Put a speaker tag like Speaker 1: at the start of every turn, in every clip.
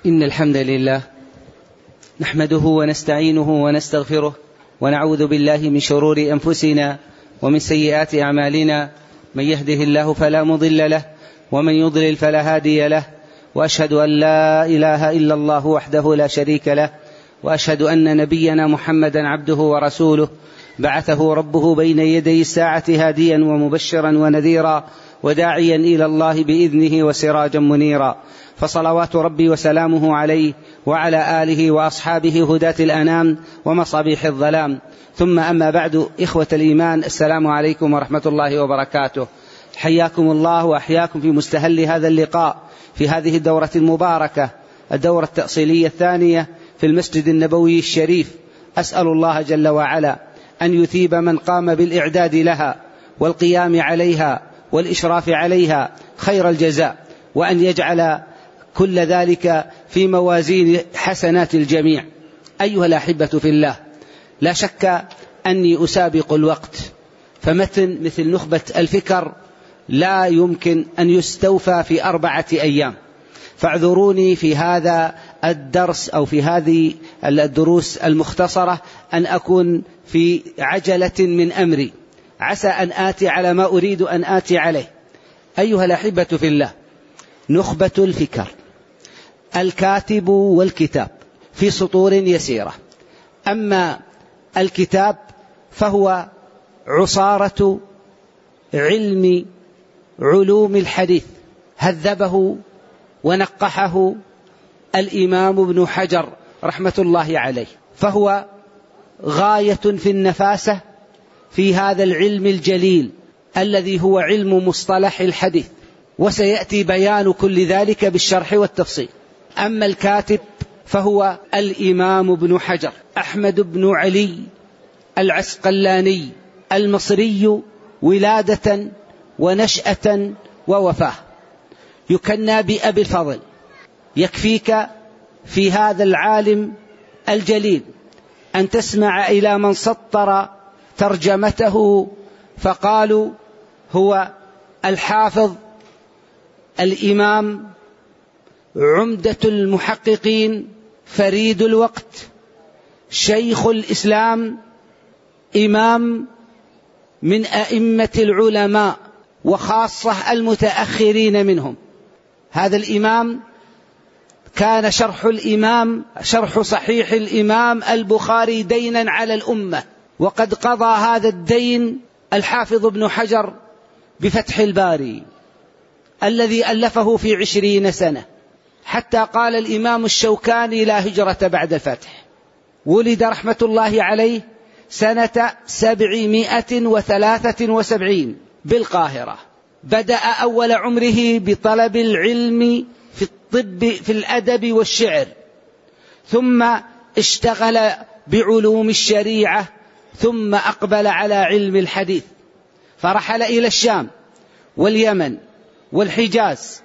Speaker 1: إن الحمد لله نحمده ونستعينه ونستغفره ونعوذ بالله من شرور أنفسنا ومن سيئات أعمالنا، من يهده الله فلا مضل له ومن يضلل فلا هادي له، وأشهد أن لا إله إلا الله وحده لا شريك له، وأشهد أن نبينا محمدا عبده ورسوله بعثه ربه بين يدي الساعة هاديا ومبشرا ونذيرا وداعيا إلى الله بإذنه وسراجا منيرا، فصلوات ربي وسلامه عليه وعلى آله وأصحابه هداة الأنام ومصابيح الظلام، ثم أما بعد. إخوة الإيمان، السلام عليكم ورحمة الله وبركاته. حياكم الله وأحياكم في مستهل هذا اللقاء في هذه الدورة المباركة، الدورة التأصيلية الثانية في المسجد النبوي الشريف. أسأل الله جل وعلا أن يثيب من قام بالإعداد لها والقيام عليها والإشراف عليها خير الجزاء، وأن يجعل كل ذلك في موازين حسنات الجميع. أيها الأحبة في الله، لا شك أني أسابق الوقت، فمتن مثل نخبة الفكر لا يمكن أن يستوفى في 4 أيام، فاعذروني في هذا الدرس أو في هذه الدروس المختصرة أن أكون في عجلة من أمري، عسى أن آتي على ما أريد أن آتي عليه. أيها الأحبة في الله، نخبة الفكر، الكاتب والكتاب في سطور يسيرة. أما الكتاب فهو عصارة علوم الحديث، هذبه ونقحه الإمام ابن حجر رحمة الله عليه، فهو غاية في النفاسة في هذا العلم الجليل الذي هو علم مصطلح الحديث، وسيأتي بيان كل ذلك بالشرح والتفصيل. أما الكاتب فهو الإمام ابن حجر أحمد بن علي العسقلاني المصري ولادة ونشأة ووفاة، يكنى بأبي الفضل. يكفيك في هذا العالم الجليل أن تسمع إلى من سطر ترجمته فقالوا هو الحافظ الإمام عمدة المحققين فريد الوقت شيخ الإسلام، إمام من أئمة العلماء وخاصة المتأخرين منهم. هذا الإمام كان شرح صحيح الإمام البخاري دينا على الأمة، وقد قضى هذا الدين الحافظ ابن حجر بفتح الباري الذي ألفه في 20 سنة، حتى قال الإمام الشوكاني لا هجرة بعد الفتح. ولد رحمة الله عليه سنة 773 بالقاهرة. بدأ أول عمره بطلب العلم في الطب في الأدب والشعر، ثم اشتغل بعلوم الشريعة، ثم أقبل على علم الحديث، فرحل إلى الشام واليمن والحجاز،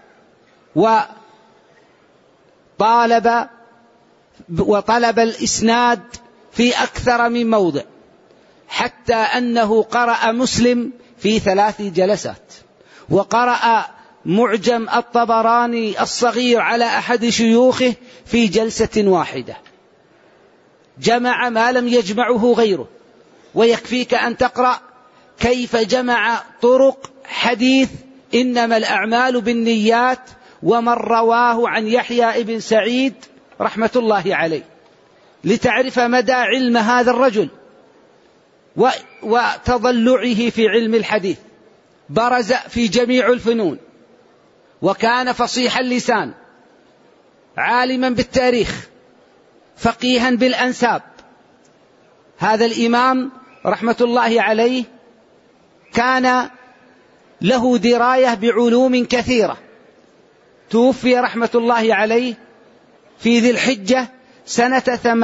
Speaker 1: وطلب الإسناد في أكثر من موضع، حتى أنه قرأ مسلم في 3 جلسات، وقرأ معجم الطبراني الصغير على أحد شيوخه في جلسة واحدة، جمع ما لم يجمعه غيره. ويكفيك أن تقرأ كيف جمع طرق حديث إنما الأعمال بالنيات، ومن رواه عن يحيى بن سعيد رحمة الله عليه، لتعرف مدى علم هذا الرجل وتضلعه في علم الحديث. برز في جميع الفنون، وكان فصيح اللسان، عالما بالتاريخ، فقيها بالأنساب. هذا الإمام رحمة الله عليه كان له دراية بعلوم كثيرة. توفي رحمة الله عليه في ذي الحجة سنة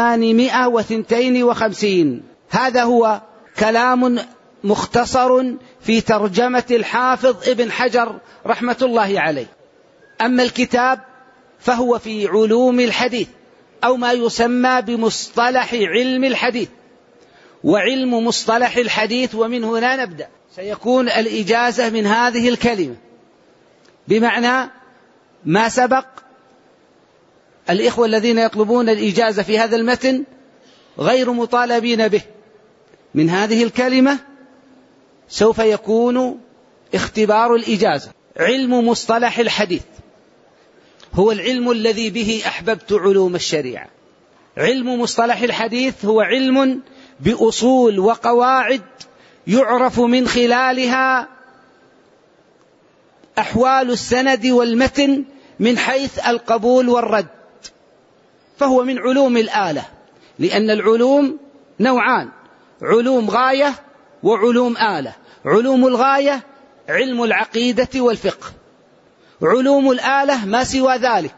Speaker 1: 852. هذا هو كلام مختصر في ترجمة الحافظ ابن حجر رحمة الله عليه. أما الكتاب فهو في علوم الحديث، أو ما يسمى بمصطلح علم الحديث. وعلم مصطلح الحديث، ومن هنا نبدأ، سيكون الإجازة من هذه الكلمة، بمعنى ما سبق الإخوة الذين يطلبون الإجازة في هذا المتن غير مطالبين به. من هذه الكلمة سوف يكون اختبار الإجازة. علم مصطلح الحديث هو العلم الذي به أحببت علوم الشريعة. علم مصطلح الحديث هو علم بأصول وقواعد يعرف من خلالها أحوال السند والمتن من حيث القبول والرد، فهو من علوم الآلة، لأن العلوم نوعان: علوم غاية وعلوم آلة. علوم الغاية علم العقيدة والفقه، علوم الآلة ما سوى ذلك.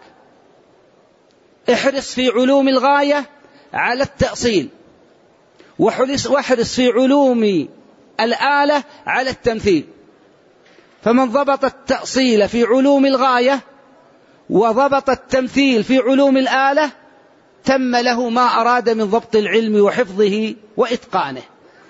Speaker 1: احرص في علوم الغاية على التأصيل، واحرص في علوم الآلة على التمثيل. فمن ضبط التأصيل في علوم الغاية وضبط التمثيل في علوم الآلة تم له ما أراد من ضبط العلم وحفظه وإتقانه.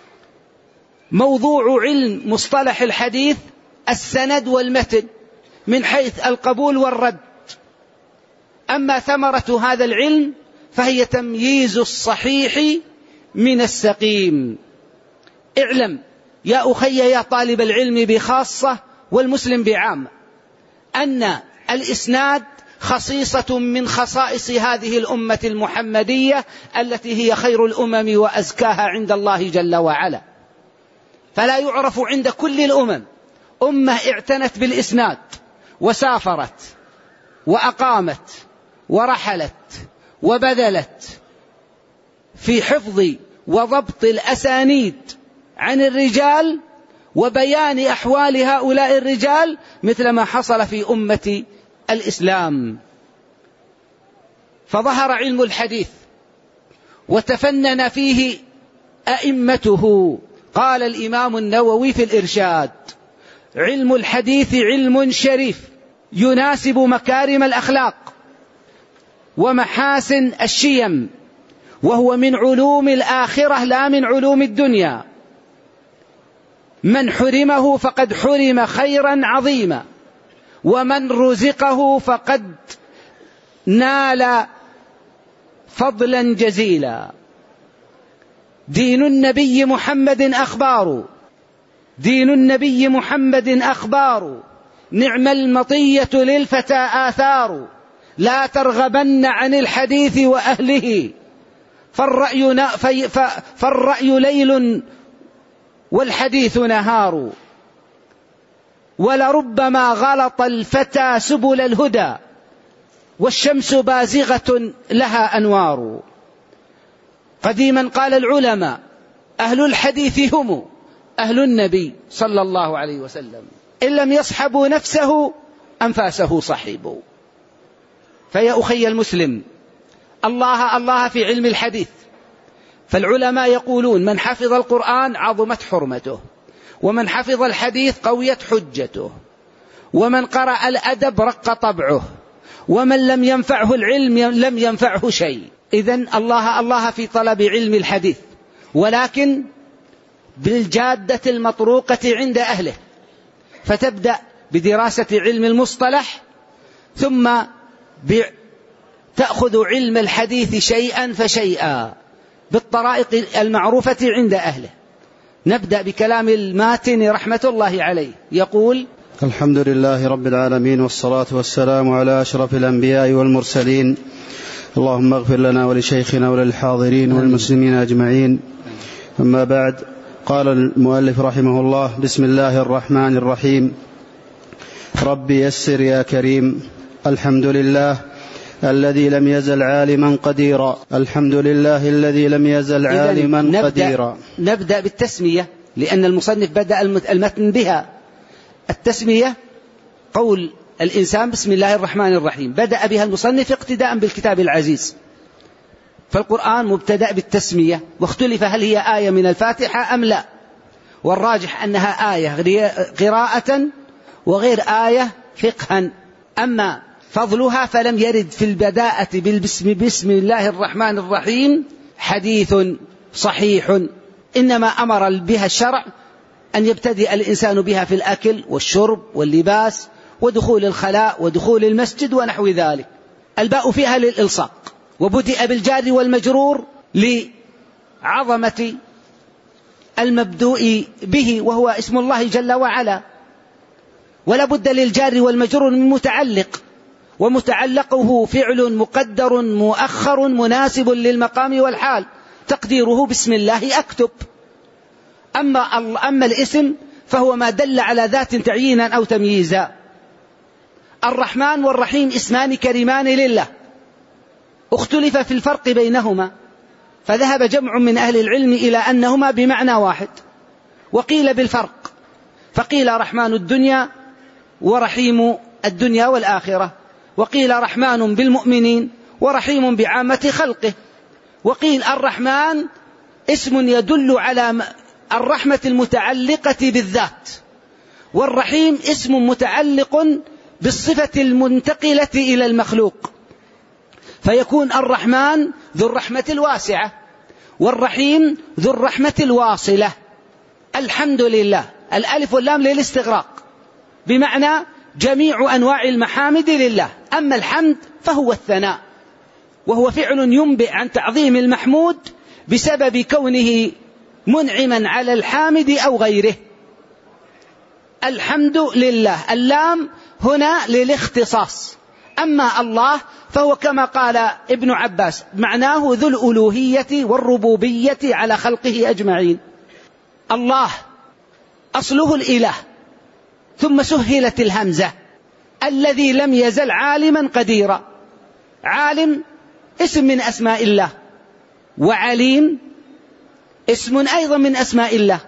Speaker 1: موضوع علم مصطلح الحديث السند والمتن من حيث القبول والرد. أما ثمرة هذا العلم فهي تمييز الصحيح من السقيم. اعلم يا أخي يا طالب العلم بخاصة والمسلم بعامة أن الإسناد خصيصة من خصائص هذه الأمة المحمدية التي هي خير الأمم وأزكاها عند الله جل وعلا. فلا يعرف عند كل الأمم أمة اعتنت بالإسناد وسافرت وأقامت ورحلت وبذلت في حفظ وضبط الأسانيد عن الرجال وبيان أحوال هؤلاء الرجال مثل ما حصل في أمة الإسلام. فظهر علم الحديث وتفنن فيه أئمته. قال الإمام النووي في الإرشاد: علم الحديث علم شريف يناسب مكارم الأخلاق ومحاسن الشيم، وهو من علوم الآخرة لا من علوم الدنيا. من حرمه فقد حرم خيرا عظيما، ومن رزقه فقد نال فضلا جزيلا. دين النبي محمد أخبار، دين النبي محمد أخبار، نعم المطية للفتى آثار. لا ترغبن عن الحديث وأهله، فالرأي ليل والحديث نهار. ولربما غلط الفتى سبل الهدى، والشمس بازغة لها أنوار. قديما قال العلماء: أهل الحديث هم أهل النبي صلى الله عليه وسلم، إن لم يصحبوا نفسه أنفاسه صحبوا. فيا أخي المسلم، الله في علم الحديث. فالعلماء يقولون: من حفظ القرآن عظمت حرمته، ومن حفظ الحديث قويت حجته، ومن قرأ الأدب رق طبعه، ومن لم ينفعه العلم لم ينفعه شيء. إذن الله في طلب علم الحديث، ولكن بالجادة المطروقة عند أهله. فتبدأ بدراسة علم المصطلح، ثم تأخذ علم الحديث شيئا فشيئا بالطرائق المعروفة عند أهله. نبدأ بكلام الماتن رحمة الله عليه، يقول:
Speaker 2: الحمد لله رب العالمين، والصلاة والسلام على أشرف الأنبياء والمرسلين. اللهم اغفر لنا ولشيخنا وللحاضرين والمسلمين أجمعين. أما بعد، قال المؤلف رحمه الله: بسم الله الرحمن الرحيم. ربي يسر يا كريم. الحمد لله الذي لم يزل عالما قديرا. الحمد لله الذي لم يزل عالما قديرا.
Speaker 1: نبدأ بالتسمية، لأن المصنف بدأ المتن بها. التسمية قول الإنسان بسم الله الرحمن الرحيم، بدأ بها المصنف اقتداء بالكتاب العزيز. فالقرآن مبتدأ بالتسمية، واختلف هل هي آية من الفاتحة أم لا، والراجح أنها آية قراءة وغير آية فقها. أما فضلها فلم يرد في البداءة بسم الله الرحمن الرحيم حديث صحيح، إنما أمر بها الشرع أن يبتدئ الإنسان بها في الأكل والشرب واللباس ودخول الخلاء ودخول المسجد ونحو ذلك. الباء فيها للإلصاق، وبدأ بالجار والمجرور لعظمة المبدوء به وهو اسم الله جل وعلا، ولا بد للجار والمجرور من متعلق، ومتعلقه فعل مقدر مؤخر مناسب للمقام والحال، تقديره بسم الله أكتب. أما الاسم فهو ما دل على ذات تعيينا أو تمييزا. الرحمن والرحيم اسمان كريمان لله، اختلف في الفرق بينهما، فذهب جمع من أهل العلم إلى أنهما بمعنى واحد، وقيل بالفرق، فقيل رحمن الدنيا ورحيم الدنيا والآخرة، وقيل رحمن بالمؤمنين ورحيم بعامة خلقه، وقيل الرحمن اسم يدل على الرحمة المتعلقة بالذات، والرحيم اسم متعلق بالصفة المنتقلة إلى المخلوق، فيكون الرحمن ذو الرحمة الواسعة، والرحيم ذو الرحمة الواصلة. الحمد لله، الألف واللام للاستغراق، بمعنى جميع أنواع المحامد لله. أما الحمد فهو الثناء، وهو فعل ينبئ عن تعظيم المحمود بسبب كونه منعما على الحامد أو غيره. الحمد لله، اللام هنا للاختصاص. أما الله فهو كما قال ابن عباس معناه ذو الألوهية والربوبية على خلقه أجمعين. الله أصله الإله، ثم سهلت الهمزة، الذي لم يزل عالما قديرا. عالم اسم من أسماء الله، وعليم اسم أيضا من أسماء الله،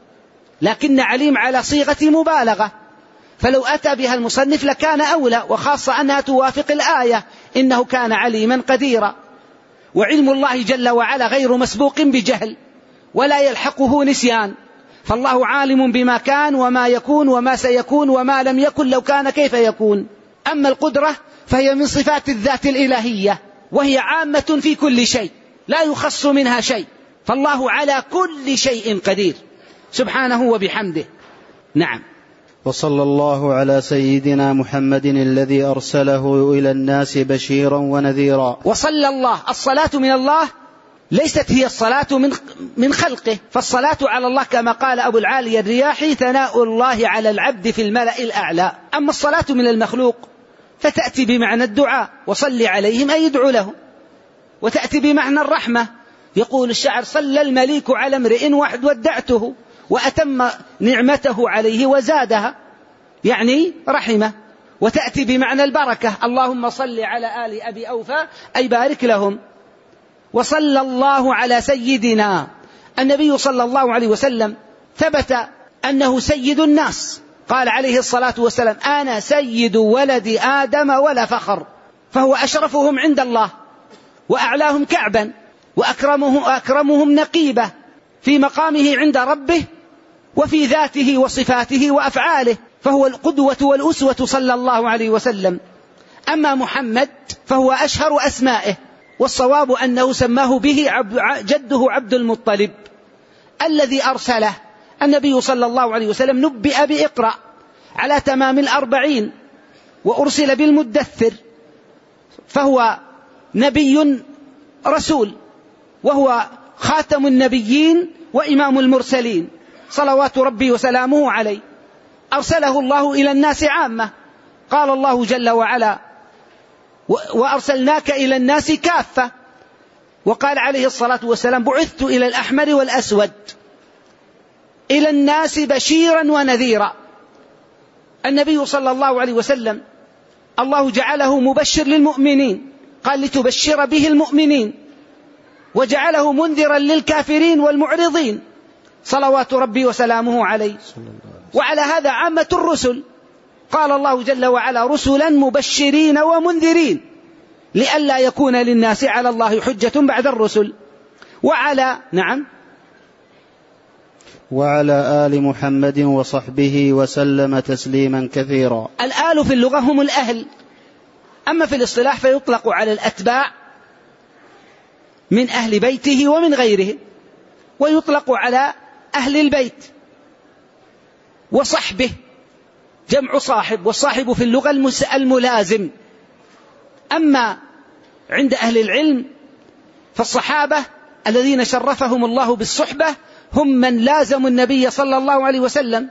Speaker 1: لكن عليم على صيغة مبالغة، فلو أتى بها المصنف لكان أولى، وخاصة أنها توافق الآية إنه كان عليما قديرا. وعلم الله جل وعلا غير مسبوق بجهل، ولا يلحقه نسيان، فالله عالم بما كان وما يكون وما سيكون وما لم يكن لو كان كيف يكون. أما القدرة فهي من صفات الذات الإلهية، وهي عامة في كل شيء لا يخص منها شيء، فالله على كل شيء قدير سبحانه وبحمده. نعم.
Speaker 2: وصلى الله على سيدنا محمد الذي أرسله إلى الناس بشيرا ونذيرا.
Speaker 1: وصلى الله، الصلاة من الله ليست هي الصلاة من خلقه، فالصلاة على الله كما قال أبو العالي الرياحي ثناء الله على العبد في الملأ الأعلى. أما الصلاة من المخلوق فتأتي بمعنى الدعاء، وصل عليهم أي يدعو لهم، وتأتي بمعنى الرحمة، يقول الشاعر صلى المليك على امرئ واحد ودعته وأتم نعمته عليه وزادها، يعني رحمة. وتأتي بمعنى البركة، اللهم صل على آل أبي أوفى أي بارك لهم. وصلى الله على سيدنا، النبي صلى الله عليه وسلم ثبت أنه سيد الناس، قال عليه الصلاة والسلام أنا سيد ولد آدم ولا فخر، فهو أشرفهم عند الله وأعلاهم كعبا وأكرمهم نقيبة في مقامه عند ربه وفي ذاته وصفاته وأفعاله، فهو القدوة والأسوة صلى الله عليه وسلم. أما محمد فهو أشهر أسمائه، والصواب أنه سماه به جده عبد المطلب الذي أرسله. النبي صلى الله عليه وسلم نبئ بإقرأ على تمام 40، وأرسل بالمدثر، فهو نبي رسول، وهو خاتم النبيين وإمام المرسلين صلوات ربي وسلامه عليه. أرسله الله إلى الناس عامة، قال الله جل وعلا وأرسلناك إلى الناس كافة، وقال عليه الصلاة والسلام بعثت إلى الأحمر والأسود، إلى الناس بشيرا ونذيرا. النبي صلى الله عليه وسلم الله جعله مبشر للمؤمنين، قال لتبشر به المؤمنين، وجعله منذرا للكافرين والمعرضين صلوات ربي وسلامه عليه. وعلى هذا عامة الرسل، قال الله جل وعلا رسلا مبشرين ومنذرين لئلا يكون للناس على الله حجة بعد الرسل.
Speaker 2: وعلى آل محمد وصحبه وسلم تسليما كثيرا.
Speaker 1: الآل في اللغة هم الأهل، أما في الاصطلاح فيطلق على الأتباع من أهل بيته ومن غيره، ويطلق على أهل البيت. وصحبه جمع صاحب، والصاحب في اللغة الملازم، أما عند أهل العلم فالصحابة الذين شرفهم الله بالصحبة هم من لازموا النبي صلى الله عليه وسلم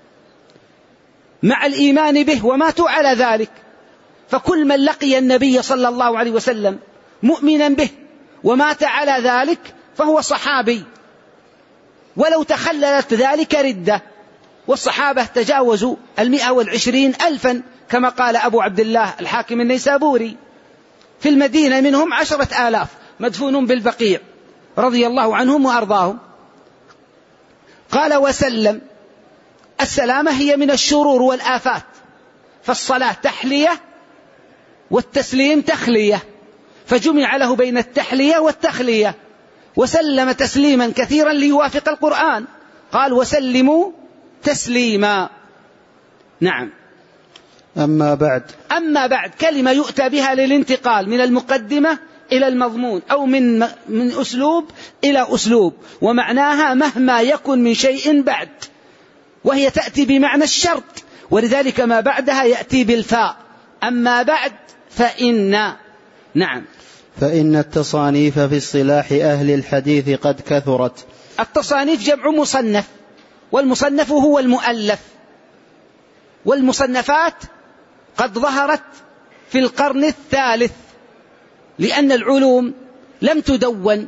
Speaker 1: مع الإيمان به وماتوا على ذلك. فكل من لقي النبي صلى الله عليه وسلم مؤمنا به ومات على ذلك فهو صحابي، ولو تخللت ذلك ردة. والصحابة تجاوزوا 120,000 كما قال أبو عبد الله الحاكم النيسابوري. في المدينة منهم 10,000 مدفونون بالبقيع رضي الله عنهم وأرضاهم. قال وسلم، السلامة هي من الشرور والآفات، فالصلاة تحلية والتسليم تخلية، فجمع له بين التحلية والتخلية، وسلم تسليما كثيرا ليوافق القرآن، قال وسلموا تسليما. نعم.
Speaker 2: أما بعد
Speaker 1: كلمة يؤتى بها للانتقال من المقدمة إلى المضمون أو من أسلوب إلى أسلوب، ومعناها مهما يكن من شيء بعد، وهي تأتي بمعنى الشرط، ولذلك ما بعدها يأتي بالفاء. أما بعد فإن. نعم.
Speaker 2: فإن التصانيف في اصطلاح أهل الحديث قد كثرت.
Speaker 1: التصانيف جمع مصنف، والمصنف هو المؤلف، والمصنفات قد ظهرت في القرن الثالث، لأن العلوم لم تدون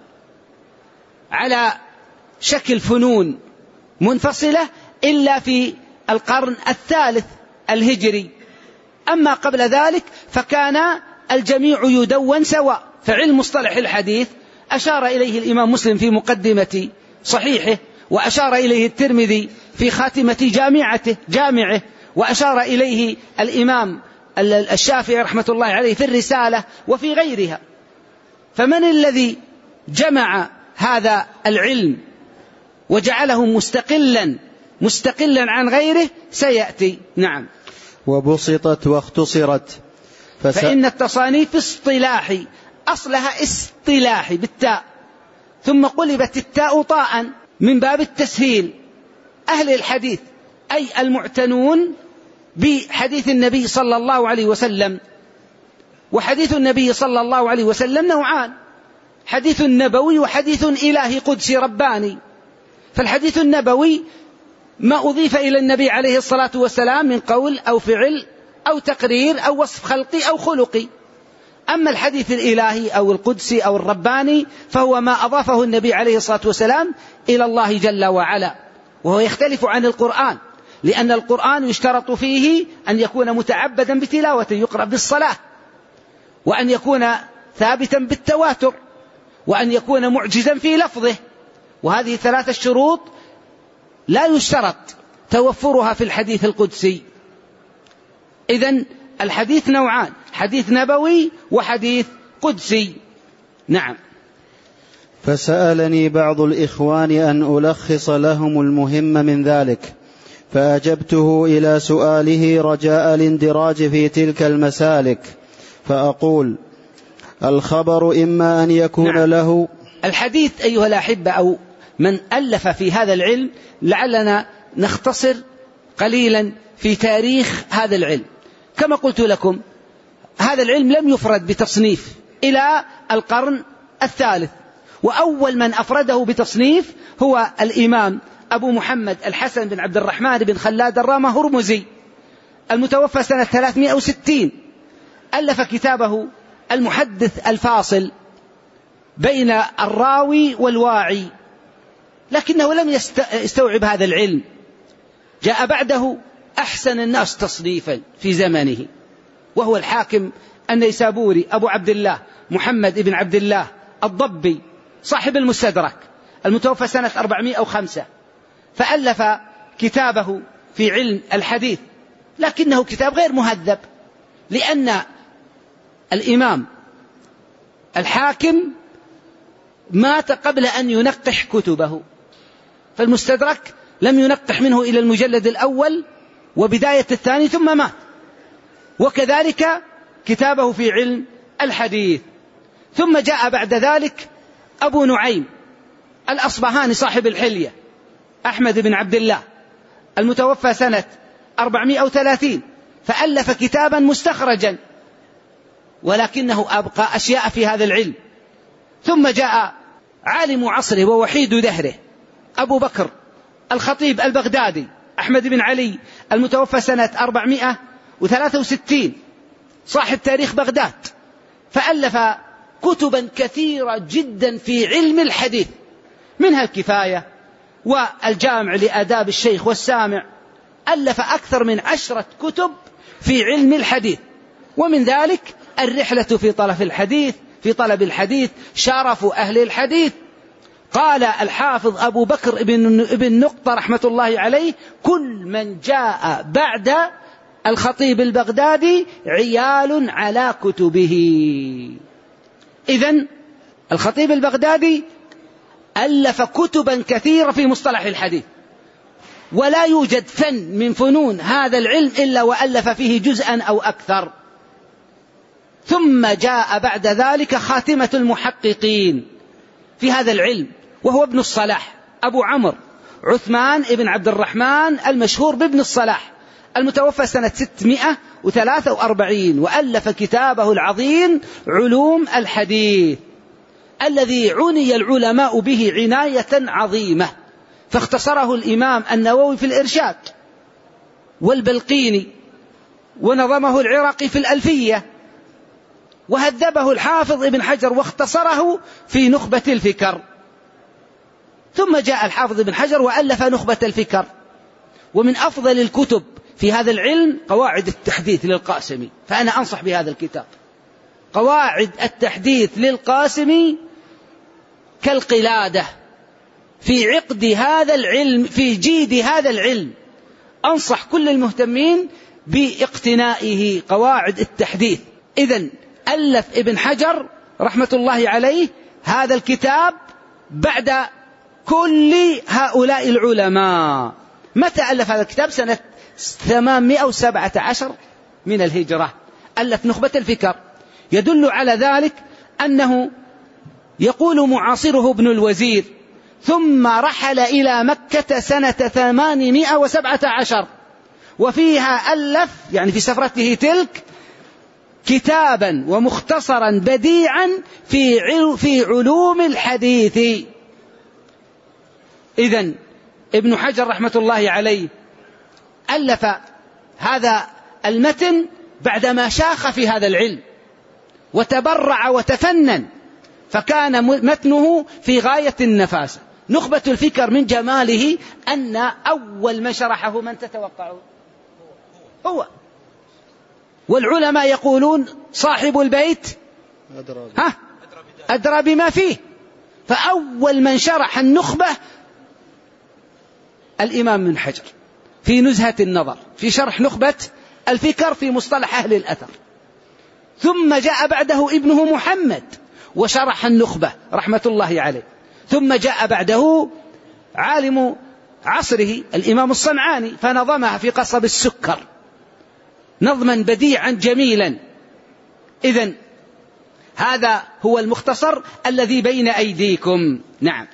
Speaker 1: على شكل فنون منفصلة إلا في القرن الثالث الهجري. أما قبل ذلك فكان الجميع يدون سواء. فعلم مصطلح الحديث أشار إليه الإمام مسلم في مقدمة صحيحه، وأشار إليه الترمذي في خاتمة جامعه، وأشار إليه الإمام الشافعي رحمة الله عليه في الرسالة وفي غيرها. فمن الذي جمع هذا العلم وجعله مستقلا عن غيره سيأتي. نعم.
Speaker 2: وبسطت واختصرت.
Speaker 1: فإن التصانيف اصطلاحي، أصلها اصطلاحي بالتاء، ثم قلبت التاء طاء من باب التسهيل. أهل الحديث أي المعتنون بحديث النبي صلى الله عليه وسلم. وحديث النبي صلى الله عليه وسلم نوعان: حديث نبوي وحديث إلهي قدسي رباني. فالحديث النبوي ما أضيف إلى النبي عليه الصلاة والسلام من قول أو فعل أو تقرير أو وصف خلقي أو خلقي. أما الحديث الإلهي أو القدسي أو الرباني فهو ما أضافه النبي عليه الصلاة والسلام إلى الله جل وعلا، وهو يختلف عن القرآن، لأن القرآن يشترط فيه أن يكون متعبدا بتلاوته يقرأ بالصلاة، وأن يكون ثابتا بالتواتر، وأن يكون معجزا في لفظه، وهذه 3 شروط لا يشترط توفرها في الحديث القدسي. إذن الحديث نوعان: حديث نبوي وحديث قدسي. نعم.
Speaker 2: فسألني بعض الإخوان أن ألخص لهم المهم من ذلك، فأجبته إلى سؤاله رجاء الاندراج في تلك المسالك، فأقول: الخبر إما أن يكون له
Speaker 1: الحديث أيها الأحبة، أو من ألف في هذا العلم، لعلنا نختصر قليلا في تاريخ هذا العلم. كما قلت لكم هذا العلم لم يفرد بتصنيف إلى القرن الثالث، وأول من أفرده بتصنيف هو الإمام أبو محمد الحسن بن عبد الرحمن بن خلاد الرامة هرمزي المتوفى سنة 360. ألف كتابه المحدث الفاصل بين الراوي والواعي، لكنه لم يستوعب هذا العلم. جاء بعده أحسن الناس تصنيفا في زمنه، وهو الحاكم النيسابوري أبو عبد الله محمد بن عبد الله الضبي صاحب المستدرك المتوفى سنة 405. فألف كتابه في علم الحديث، لكنه كتاب غير مهذب، لأن الإمام الحاكم مات قبل أن ينقح كتبه، فالمستدرك لم ينقح منه إلى المجلد الأول وبداية الثاني ثم مات. وكذلك كتابه في علم الحديث. ثم جاء بعد ذلك أبو نعيم الأصبهاني صاحب الحلية أحمد بن عبد الله المتوفى سنة 430، فألف كتابا مستخرجا ولكنه أبقى أشياء في هذا العلم. ثم جاء عالم عصره ووحيد دهره أبو بكر الخطيب البغدادي أحمد بن علي المتوفى سنة 463 صاحب تاريخ بغداد، فألف كتبا كثيرة جدا في علم الحديث، منها الكفاية والجامع لآداب الشيخ والسامع. ألف أكثر من 10 كتب في علم الحديث، ومن ذلك الرحلة في طلب الحديث شرف أهل الحديث. قال الحافظ أبو بكر ابن نقطة رحمة الله عليه: كل من جاء بعد الخطيب البغدادي عيال على كتبه. إذن الخطيب البغدادي ألف كتبا كثيرة في مصطلح الحديث، ولا يوجد فن من فنون هذا العلم إلا وألف فيه جزءا أو أكثر. ثم جاء بعد ذلك خاتمة المحققين في هذا العلم، وهو ابن الصلاح أبو عمرو عثمان ابن عبد الرحمن المشهور بابن الصلاح المتوفى سنة 643، وألف كتابه العظيم علوم الحديث الذي عني العلماء به عناية عظيمة، فاختصره الإمام النووي في الإرشاد، والبلقيني، ونظمه العراقي في الألفية، وهذبه الحافظ ابن حجر واختصره في نخبة الفكر. ثم جاء الحافظ ابن حجر وألف نخبة الفكر. ومن أفضل الكتب في هذا العلم قواعد التحديث للقاسمي، فأنا أنصح بهذا الكتاب. قواعد التحديث للقاسمي كالقلادة في عقد هذا العلم، في جيد هذا العلم. أنصح كل المهتمين باقتنائه قواعد التحديث. إذن ألف ابن حجر رحمة الله عليه هذا الكتاب بعد كل هؤلاء العلماء. متى ألف هذا الكتاب؟ سنة 817 من الهجرة ألف نخبة الفكر. يدل على ذلك أنه يقول معاصره ابن الوزير: ثم رحل إلى مكة سنة 817، وفيها ألف يعني في سفرته تلك كتابا ومختصرا بديعا في علوم الحديث. إذن ابن حجر رحمة الله عليه ألف هذا المتن بعدما شاخ في هذا العلم وتبرع وتفنن، فكان متنه في غاية النفاسة. نخبة الفكر من جماله أن أول من شرحه من تتوقعه؟ هو. والعلماء يقولون صاحب البيت أدرى بما فيه. فأول من شرح النخبة الإمام ابن حجر في نزهة النظر في شرح نخبة الفكر في مصطلح أهل الأثر. ثم جاء بعده ابنه محمد وشرح النخبة رحمة الله عليه. ثم جاء بعده عالم عصره الإمام الصنعاني فنظمها في قصب السكر نظما بديعا جميلا. إذن هذا هو المختصر الذي بين أيديكم. نعم.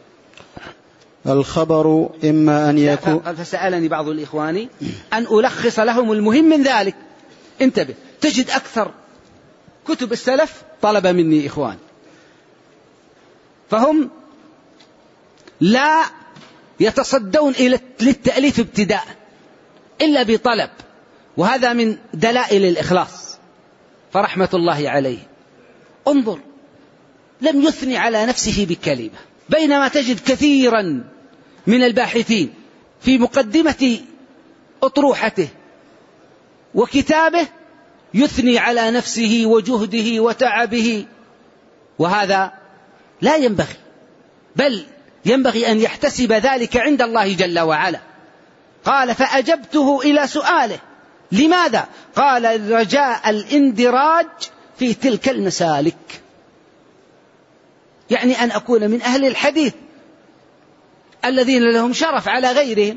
Speaker 2: الخبر إما أن يكون.
Speaker 1: فسألني بعض الإخوان أن ألخص لهم المهم من ذلك. انتبه، تجد أكثر كتب السلف طلب مني إخوان، فهم لا يتصدون للتأليف ابتداء إلا بطلب، وهذا من دلائل الإخلاص، فرحمة الله عليه. انظر، لم يثني على نفسه بكلمة، بينما تجد كثيرا من الباحثين في مقدمة أطروحته وكتابه يثني على نفسه وجهده وتعبه، وهذا لا ينبغي، بل ينبغي أن يحتسب ذلك عند الله جل وعلا. قال: فأجبته إلى سؤاله. لماذا؟ قال: رجاء الاندراج في تلك المسالك، يعني أن أكون من أهل الحديث الذين لهم شرف على غيرهم.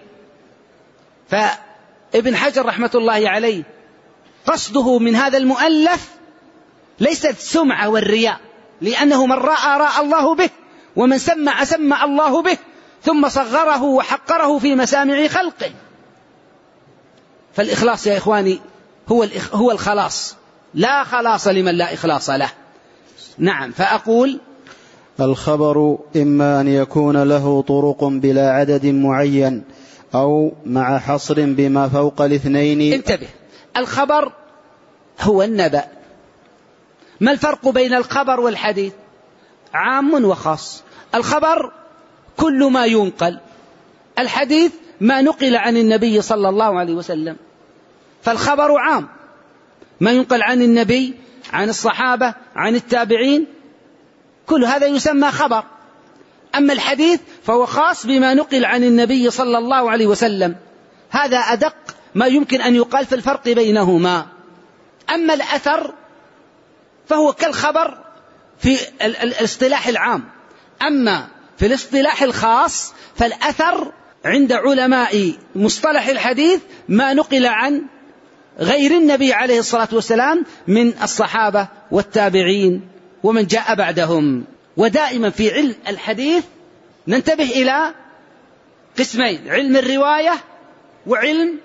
Speaker 1: فابن حجر رحمة الله عليه قصده من هذا المؤلف ليست سمعة والرياء، لأنه من رأى الله به، ومن سمع الله به، ثم صغره وحقره في مسامع خلقه. فالإخلاص يا إخواني هو الخلاص، لا خلاص لمن لا إخلاص له. نعم. فأقول
Speaker 2: الخبر إما أن يكون له طرق بلا عدد معين أو مع حصر بما فوق الاثنين.
Speaker 1: انتبه، الخبر هو النبأ. ما الفرق بين الخبر والحديث؟ عام وخاص. الخبر كل ما ينقل، الحديث ما نقل عن النبي صلى الله عليه وسلم. فالخبر عام، ما ينقل عن النبي، عن الصحابة، عن التابعين، كل هذا يسمى خبر. أما الحديث فهو خاص بما نقل عن النبي صلى الله عليه وسلم، هذا أدق ما يمكن أن يقال في الفرق بينهما. أما الأثر فهو كالخبر في الاصطلاح العام، أما في الاصطلاح الخاص فالأثر عند علماء مصطلح الحديث ما نقل عن غير النبي عليه الصلاة والسلام من الصحابة والتابعين ومن جاء بعدهم. ودائما في علم الحديث ننتبه إلى قسمين: علم الرواية وعلم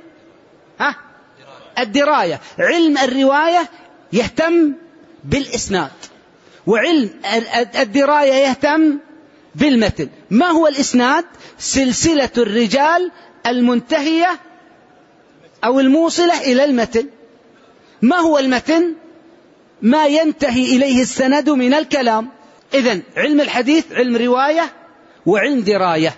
Speaker 1: الدراية. علم الرواية يهتم بالإسناد، وعلم الدراية يهتم بالمتن. ما هو الإسناد؟ سلسلة الرجال المنتهية أو الموصلة إلى المتن. ما هو المتن؟ ما ينتهي إليه السند من الكلام. إذن علم الحديث علم رواية وعلم دراية.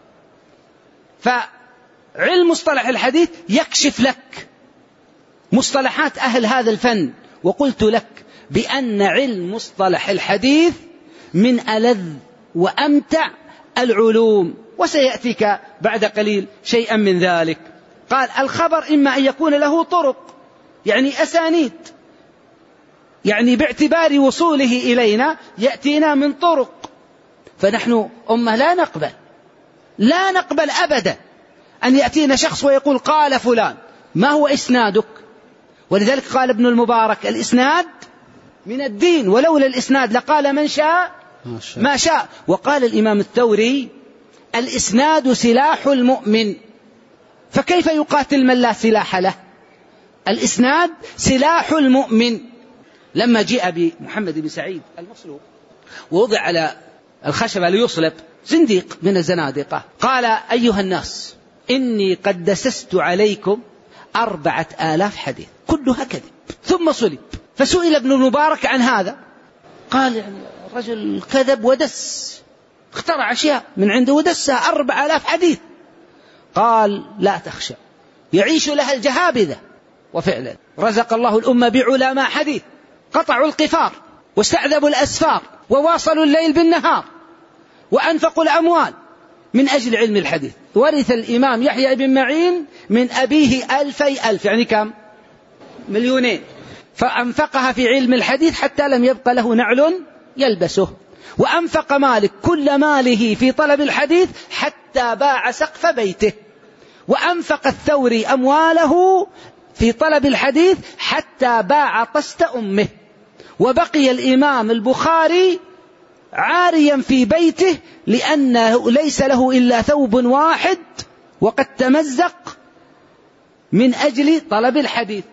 Speaker 1: فعلم مصطلح الحديث يكشف لك مصطلحات أهل هذا الفن. وقلت لك بأن علم مصطلح الحديث من ألذ وأمتع العلوم، وسيأتيك بعد قليل شيئا من ذلك. قال الخبر إما أن يكون له طرق، يعني أسانيد، يعني باعتبار وصوله إلينا يأتينا من طرق. فنحن أمة لا نقبل أبدا أن يأتينا شخص ويقول قال فلان. ما هو إسنادك؟ ولذلك قال ابن المبارك الإسناد من الدين، ولولا الإسناد لقال من شاء ما شاء. وقال الإمام الثوري الإسناد سلاح المؤمن، فكيف يقاتل من لا سلاح له؟ الإسناد سلاح المؤمن. لما جاء بمحمد بن سعيد المصلوب ووضع على الخشبة ليصلب، زنديق من الزنادقة، قال أيها الناس إني قد دسست عليكم 4000 حديث كلها كذب، ثم صلب. فسئل ابن المبارك عن هذا، قال يعني الرجل كذب ودس، اخترع أشياء من عنده ودسها 4000 حديث. قال لا تخشى، يعيش لها الجهابذة. وفعلا رزق الله الأمة بعلماء حديث، قطعوا القفار واستعذبوا الأسفار وواصلوا الليل بالنهار وأنفقوا الأموال من أجل علم الحديث. ورث الإمام يحيى بن معين من أبيه 2000، يعني كم؟ 2,000,000، فأنفقها في علم الحديث حتى لم يبق له نعل يلبسه. وأنفق مالك كل ماله في طلب الحديث حتى باع سقف بيته. وأنفق الثوري أمواله في طلب الحديث حتى باع طست أمه. وبقي الإمام البخاري عاريا في بيته لأنه ليس له إلا ثوب واحد وقد تمزق من أجل طلب الحديث.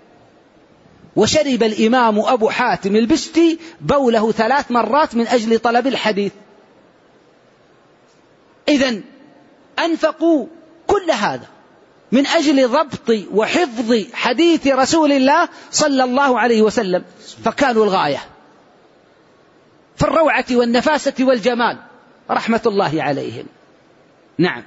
Speaker 1: وشرب الإمام أبو حاتم البستي بوله 3 مرات من أجل طلب الحديث. إذن أنفقوا كل هذا من أجل ضبط وحفظ حديث رسول الله صلى الله عليه وسلم، فكانوا الغاية في الروعة والنفاسة والجمال رحمة الله عليهم. نعم.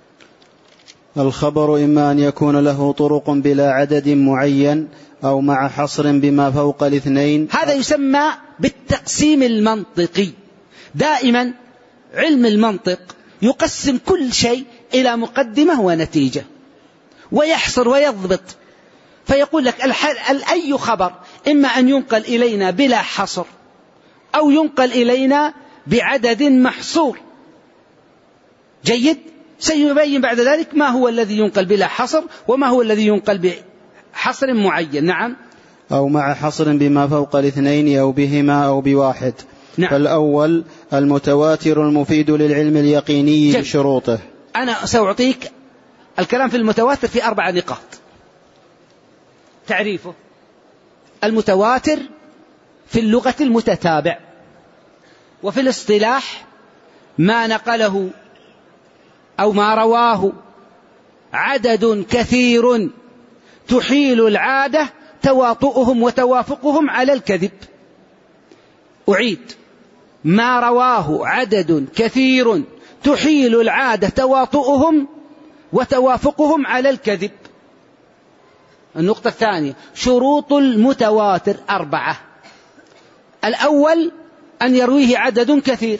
Speaker 2: الخبر إما أن يكون له طرق بلا عدد معين أو مع حصر بما فوق 2.
Speaker 1: هذا يسمى بالتقسيم المنطقي. دائما علم المنطق يقسم كل شيء إلى مقدمة ونتيجة، ويحصر ويضبط. فيقول لك أي خبر إما أن ينقل إلينا بلا حصر أو ينقل إلينا بعدد محصور. جيد. سيبين بعد ذلك ما هو الذي ينقل بلا حصر وما هو الذي ينقل بحصر معين. نعم.
Speaker 2: أو مع حصر بما فوق 2 أو بهما أو بواحد.
Speaker 1: نعم.
Speaker 2: فالأول المتواتر المفيد للعلم اليقيني بشروطه.
Speaker 1: أنا سأعطيك الكلام في المتواتر في 4 نقاط. تعريفه: المتواتر في اللغة المتتابع، وفي الاصطلاح ما نقله أو ما رواه عدد كثير تحيل العادة تواطؤهم وتوافقهم على الكذب. أعيد: ما رواه عدد كثير تحيل العادة تواطؤهم وتوافقهم على الكذب. النقطة الثانية: شروط المتواتر 4. الأول أن يرويه عدد كثير،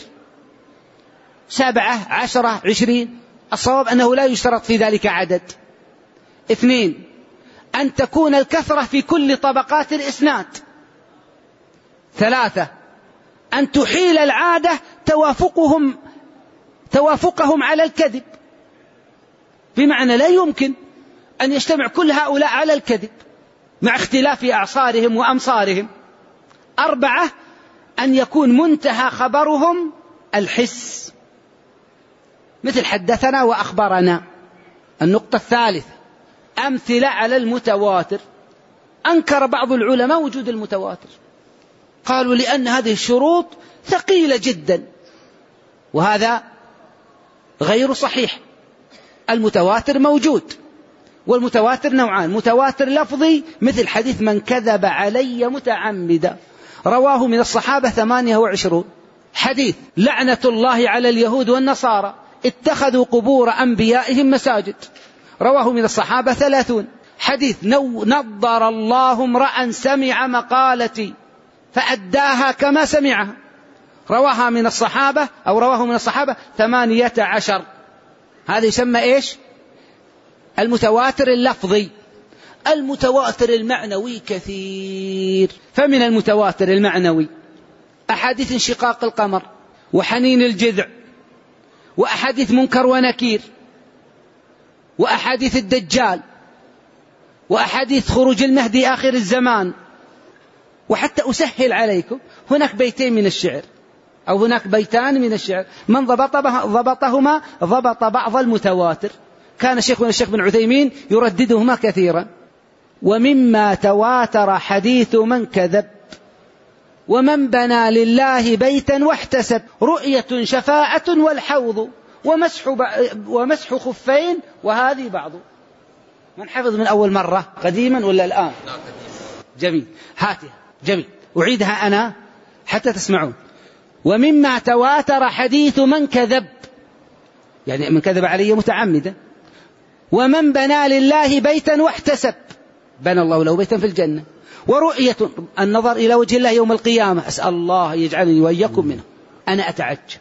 Speaker 1: 7 10 20. الصواب أنه لا يشترط في ذلك عدد. 2 أن تكون الكثرة في كل طبقات الإسناد. 3 أن تحيل العادة توافقهم على الكذب، بمعنى لا يمكن أن يجتمع كل هؤلاء على الكذب مع اختلاف أعصارهم وأمصارهم. 4 أن يكون منتهى خبرهم الحس، مثل حدثنا وأخبرنا. النقطة الثالثة: أمثلة على المتواتر. أنكر بعض العلماء وجود المتواتر، قالوا لأن هذه الشروط ثقيلة جدا، وهذا غير صحيح. المتواتر موجود، والمتواتر نوعان: متواتر لفظي مثل حديث من كذب علي متعمدا، رواه من الصحابة 28. حديث لعنة الله على اليهود والنصارى اتخذوا قبور أنبيائهم مساجد، رواه من الصحابة 30. حديث نضر الله امرأ سمع مقالتي فأداها كما سمعها، رواه من الصحابة 18. هذا يسمى إيش؟ المتواتر اللفظي. المتواتر المعنوي كثير. فمن المتواتر المعنوي أحاديث انشقاق القمر، وحنين الجذع، وأحاديث منكر ونكير، وأحاديث الدجال، وأحاديث خروج المهدي آخر الزمان. وحتى أسهل عليكم، هناك بيتين من الشعر أو هناك بيتان من الشعر، من ضبطهما ضبط بعض المتواتر. كان شيخنا الشيخ بن عثيمين يرددهما كثيرا: ومما تواتر حديث من كذب، ومن بنى لله بيتا واحتسب، رؤية شفاعة والحوض، ومسح خفين، وهذه بعض. من حفظ من أول مرة قديما ولا الآن؟ جميل، هاتها. جميل، أعيدها أنا حتى تسمعون. ومما تواتر حديث من كذب، يعني من كذب علي متعمدا، ومن بنى لله بيتا واحتسب، بنى الله له بيتا في الجنة، ورؤية النظر إلى وجه الله يوم القيامة، أسأل الله يجعلني وإياكم منه. أنا أتعجب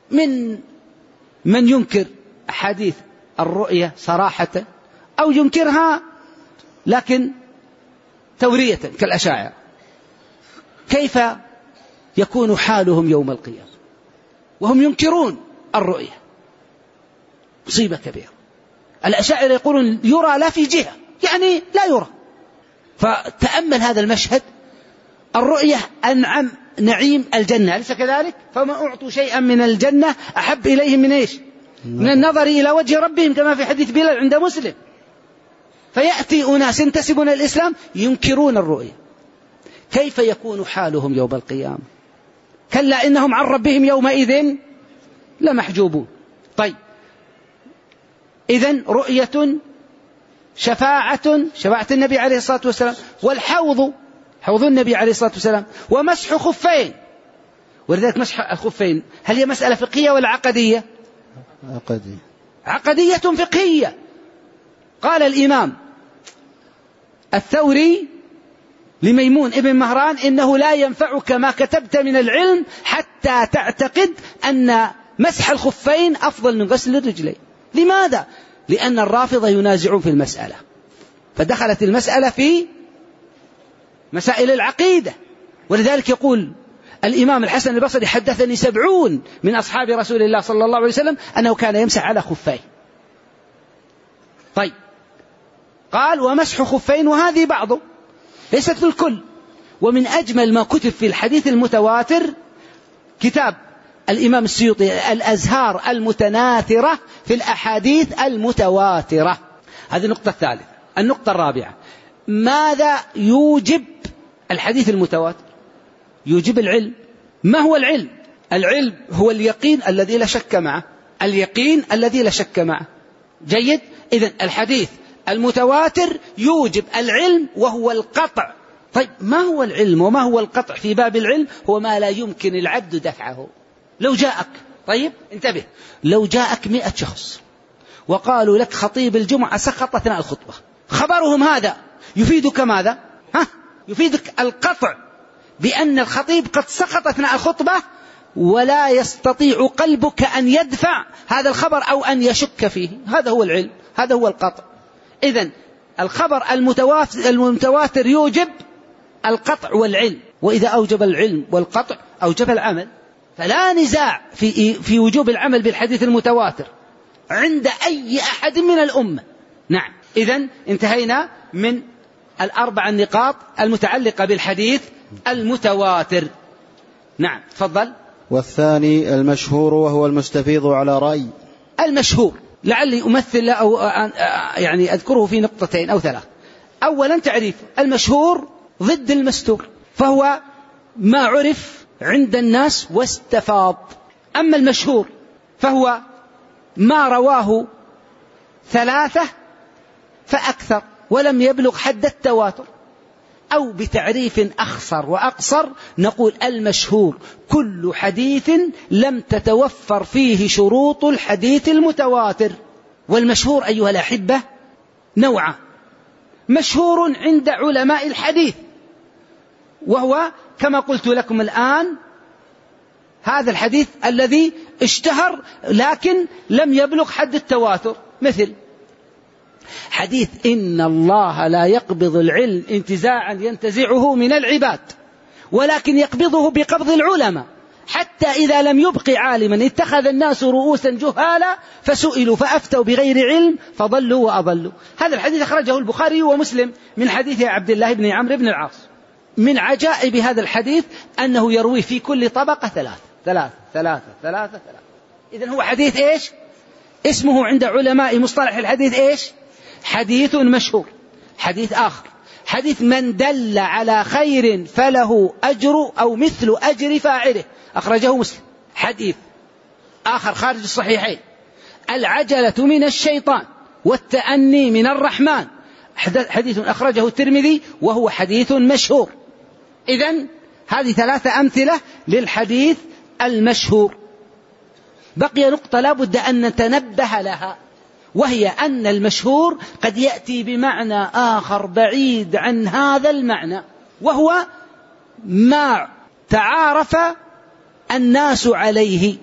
Speaker 1: من ينكر حديث الرؤية صراحة أو ينكرها لكن تورية كالأشاعرة. كيف يكون حالهم يوم القيامة وهم ينكرون الرؤية؟ مصيبة كبيرة. الأشاعرة يقولون يرى لا في جهة، يعني لا يرى. فتأمل هذا المشهد، الرؤية أنعم نعيم الجنة، أليس كذلك؟ فما أعطوا شيئا من الجنة أحب إليهم من إيش؟ من النظر إلى وجه ربهم، كما في حديث بلال عند مسلم. فيأتي أناس ينتسبون الإسلام ينكرون الرؤية. كيف يكون حالهم يوم القيامة؟ كلا إنهم عن ربهم يومئذ لمحجوبون. طيب، إذن رؤية، شفاعة النبي عليه الصلاة والسلام، والحوض حوض النبي عليه الصلاة والسلام، ومسح خفين. ولذلك مسح الخفين هل هي مسألة فقهية ولا عقدية؟ عقدية فقهية. قال الإمام الثوري لميمون ابن مهران: إنه لا ينفعك ما كتبت من العلم حتى تعتقد أن مسح الخفين أفضل من غسل الرجلين. لماذا؟ لأن الرافضة ينازعون في المسألة، فدخلت المسألة في مسائل العقيدة. ولذلك يقول الإمام الحسن البصري: حدثني 70 من أصحاب رسول الله صلى الله عليه وسلم أنه كان يمسح على خفيه. طيب، قال: ومسح خفين، وهذه بعضه ليست الكل. ومن أجمل ما كتب في الحديث المتواتر كتاب الإمام السيوطي الأزهار المتناثرة في الأحاديث المتواترة. هذه النقطة الثالثة. النقطة الرابعة: ماذا يوجب الحديث المتواتر يوجب العلم. ما هو العلم؟ العلم هو اليقين الذي لا شك معه، اليقين الذي لا شك معه. جيد. إذن الحديث المتواتر يوجب العلم وهو القطع. طيب ما هو العلم وما هو القطع في باب العلم؟ هو ما لا يمكن العبد دفعه. لو جاءك، طيب انتبه، لو جاءك 100 شخص وقالوا لك خطيب الجمعة سقط أثناء الخطبة، خبرهم هذا يفيدك ماذا؟ يفيدك القطع بأن الخطيب قد سقط أثناء الخطبة، ولا يستطيع قلبك أن يدفع هذا الخبر أو أن يشك فيه. هذا هو العلم، هذا هو القطع. إذن الخبر المتواتر يوجب القطع والعلم، وإذا أوجب العلم والقطع أوجب العمل. فلا نزاع في وجوب العمل بالحديث المتواتر عند أي أحد من الأمة. نعم. إذن انتهينا من 4 النقاط المتعلقة بالحديث المتواتر. نعم تفضل.
Speaker 2: والثاني المشهور وهو المستفيض على رأي.
Speaker 1: المشهور لعلي أمثل أو يعني أذكره في نقطتين أو 3. أولا تعريف المشهور ضد المستور، فهو ما عرف عند الناس واستفاض. أما المشهور فهو ما رواه 3 فأكثر ولم يبلغ حد التواتر. أو بتعريف أخصر وأقصر نقول المشهور كل حديث لم تتوفر فيه شروط الحديث المتواتر. والمشهور أيها الأحبة نوعان: مشهور عند علماء الحديث، وهو كما قلت لكم الآن هذا الحديث الذي اشتهر لكن لم يبلغ حد التواتر، مثل حديث إن الله لا يقبض العلم انتزاعا ينتزعه من العباد ولكن يقبضه بقبض العلماء، حتى إذا لم يبق عالما اتخذ الناس رؤوسا جهالا فسئلوا فأفتوا بغير علم فضلوا وأضلوا. هذا الحديث أخرجه البخاري ومسلم من حديث عبد الله بن عمرو بن العاص. من عجائب هذا الحديث أنه يروي في كل طبقة 3. إذن هو حديث إيش؟ اسمه عند علماء مصطلح الحديث إيش؟ حديث مشهور. حديث آخر حديث من دل على خير فله أجر أو مثل أجر فاعله، أخرجه مسلم. حديث آخر خارج الصحيحين العجلة من الشيطان والتأني من الرحمن، حديث أخرجه الترمذي وهو حديث مشهور. إذن هذه 3 أمثلة للحديث المشهور. بقي نقطة لا بد أن نتنبه لها، وهي أن المشهور قد يأتي بمعنى آخر بعيد عن هذا المعنى، وهو ما تعارف الناس عليه.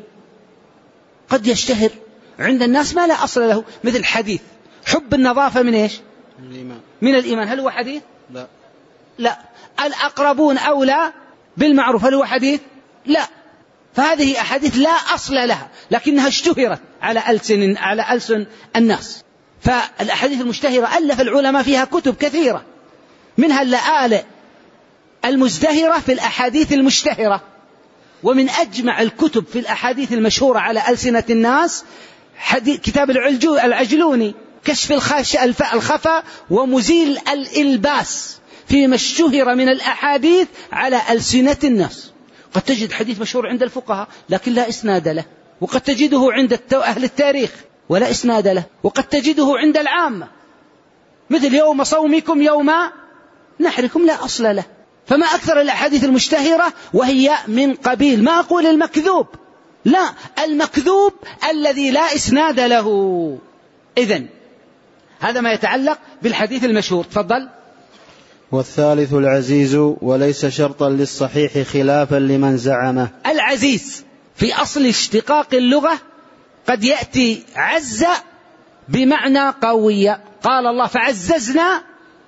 Speaker 1: قد يشتهر عند الناس ما لا أصل له، مثل حديث حب النظافة من إيش؟ من الإيمان. هل هو حديث؟ لا. الأقربون أولى بالمعروف، هل هو حديث؟ لا. فهذه أحاديث لا أصل لها لكنها اشتهرت على ألسن الناس. فالأحاديث المشتهرة ألف العلماء فيها كتب كثيرة، منها اللآلئ المزدهرة في الأحاديث المشتهرة. ومن أجمع الكتب في الأحاديث المشهورة على ألسنة الناس كتاب العجلوني كشف الخفا ومزيل الإلباس فيما اشتهر من الأحاديث على ألسنة الناس. قد تجد حديث مشهور عند الفقهاء لكن لا إسناد له، وقد تجده عند أهل التاريخ ولا إسناد له، وقد تجده عند العامة مثل يوم صومكم يوم نحركم لا أصل له. فما أكثر الأحاديث المشتهرة وهي من قبيل، ما أقول المكذوب، لا، المكذوب الذي لا إسناد له. إذن هذا ما يتعلق بالحديث المشهور. تفضل.
Speaker 2: والثالث العزيز وليس شرطا للصحيح خلافا لمن زعمه.
Speaker 1: العزيز في أصل اشتقاق اللغة قد يأتي عز بمعنى قوية، قال الله فعززنا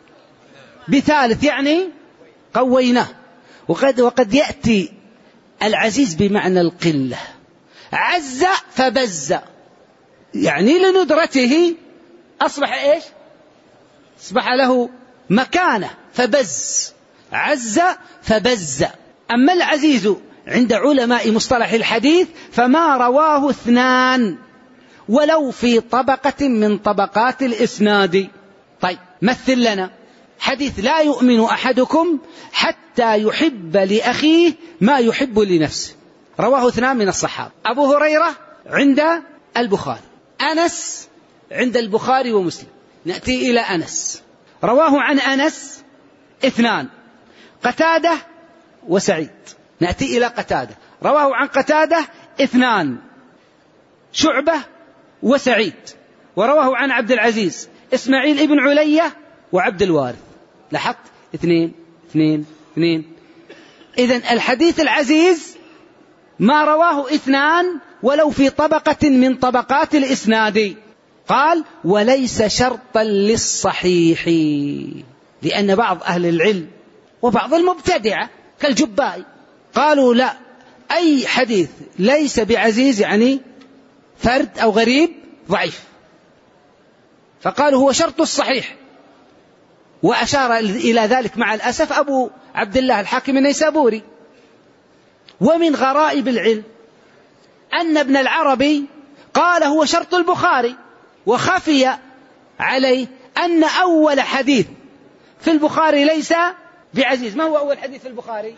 Speaker 1: بثالث يعني قويناه. وقد يأتي العزيز بمعنى القلة، عز فبز يعني لندرته أصبح إيش؟ أصبح له مكانة فبز، عز فبز. أما العزيز عند علماء مصطلح الحديث فما رواه 2 ولو في طبقة من طبقات الإسناد. طيب مثل لنا حديث لا يؤمن أحدكم حتى يحب لأخيه ما يحب لنفسه، رواه 2 من الصحابة. أبو هريرة عند البخاري، أنس عند البخاري ومسلم. نأتي إلى أنس، رواه عن أنس 2، قتادة وسعيد. نأتي إلى قتادة، رواه عن قتادة 2، شعبة وسعيد. ورواه عن عبد العزيز إسماعيل ابن علية وعبد الوارث. لاحظت 2 2 2. إذن الحديث العزيز ما رواه 2 ولو في طبقة من طبقات الإسناد. قال وليس شرطا للصحيح، لأن بعض أهل العلم وبعض المبتدعة كالجبائي قالوا لا، أي حديث ليس بعزيز يعني فرد أو غريب ضعيف، فقالوا هو شرط الصحيح. وأشار إلى ذلك مع الأسف أبو عبد الله الحاكم النيسابوري. ومن غرائب العلم أن ابن العربي قال هو شرط البخاري، وخفي عليه أن أول حديث في البخاري ليس بعزيز. ما هو أول حديث في البخاري؟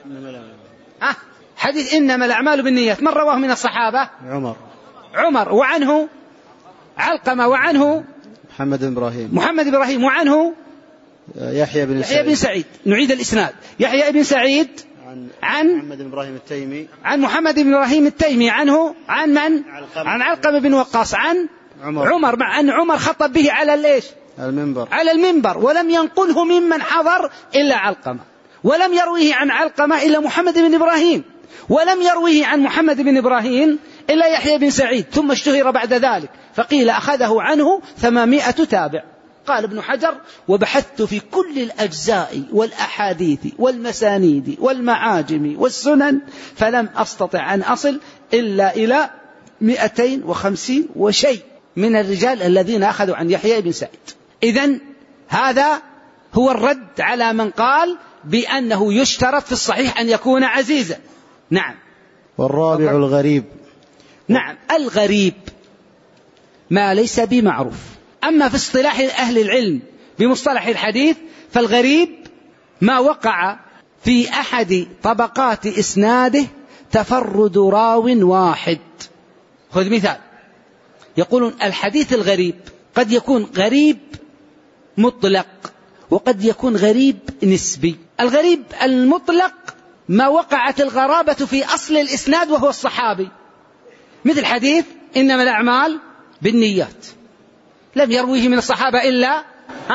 Speaker 1: حديث إنما الأعمال بالنيات. من رواه من الصحابة؟ عمر، وعنه علقمة، وعنه
Speaker 2: محمد بن إبراهيم،
Speaker 1: وعنه
Speaker 2: يحيى بن
Speaker 1: سعيد. نعيد الإسناد: يحيى بن سعيد عن محمد بن إبراهيم التيمي عنه عن من؟ عن علقمة بن وقاص عن عمر، مع أن عمر خطب به على المنبر، ولم ينقله ممن حضر إلا علقمة، ولم يرويه عن علقمة إلا محمد بن إبراهيم، ولم يرويه عن محمد بن إبراهيم إلا يحيى بن سعيد، ثم اشتهر بعد ذلك فقيل أخذه عنه 800 تابع. قال ابن حجر: وبحثت في كل الأجزاء والأحاديث والمسانيد والمعاجم والسنن فلم أستطع أن أصل إلا إلى 250 وشيء من الرجال الذين أخذوا عن يحيى بن سعيد. إذن هذا هو الرد على من قال بأنه يشترط في الصحيح أن يكون عزيزا. نعم.
Speaker 2: والرابع الغريب.
Speaker 1: نعم، الغريب ما ليس بمعروف. أما في اصطلاح أهل العلم بمصطلح الحديث فالغريب ما وقع في أحد طبقات إسناده تفرد راو واحد. خذ مثال: يقولون الحديث الغريب قد يكون غريب مطلق وقد يكون غريب نسبي. الغريب المطلق ما وقعت الغرابة في أصل الإسناد وهو الصحابي، مثل حديث إنما الأعمال بالنيات، لم يرويه من الصحابة إلا